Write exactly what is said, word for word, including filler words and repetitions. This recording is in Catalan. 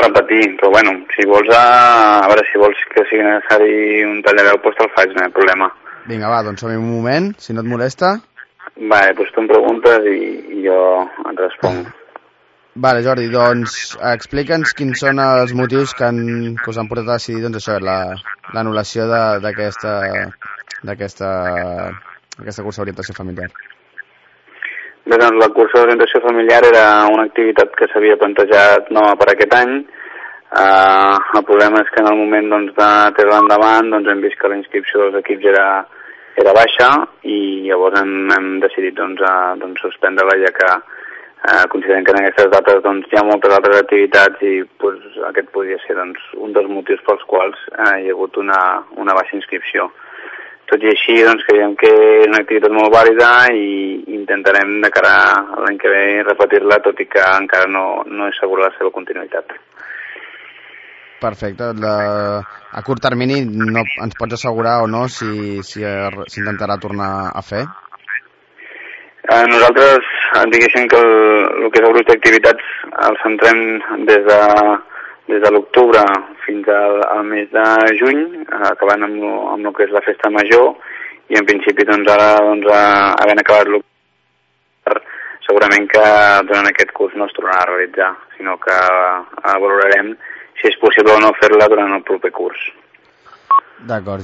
repetir, però bueno, si vols, a, a veure, si vols que sigui necessari un tall de veu, doncs te'l faig, no hi ha problema. Vinga, va, doncs som-hi un moment, si no et molesta. Vale, doncs tu em preguntes i, i jo et responc. Vale, Jordi, doncs explica'ns quins són els motius que, han, que us han portat a decidir doncs, això, l'anul·lació la, d'aquesta d'aquesta aquesta cursa d'orientació familiar. Bé, doncs la cursa d'orientació familiar era una activitat que s'havia plantejat nova per aquest any. Uh, el problema és que en el moment doncs, de treure endavant doncs, hem vist que la inscripció dels equips era, era baixa i llavors hem, hem decidit doncs, a, doncs, suspendre-la, ja que Uh, considerem que en aquestes dates doncs, hi ha moltes altres activitats i pues, aquest podria ser doncs, un dels motius pels quals uh, hi ha hagut una, una baixa inscripció. Tot i així doncs, creiem que és una activitat molt vàlida i intentarem de cara a l'any que ve repetir-la, tot i que encara no, no és segura la seva continuïtat. Perfecte. La... A curt termini no ens pots assegurar o no si s'intentarà si, si tornar a fer? Uh, nosaltres, diguéssim que el, el que és el grup d'activitats el centrem des de, des de l'octubre fins al, al mes de juny, uh, acabant amb, lo, amb el que és la festa major, i en principi doncs, ara doncs, uh, havent acabat l'octubre, segurament que durant aquest curs no es tornarà a realitzar, sinó que uh, valorarem si és possible o no fer-la durant el proper curs. D'acord.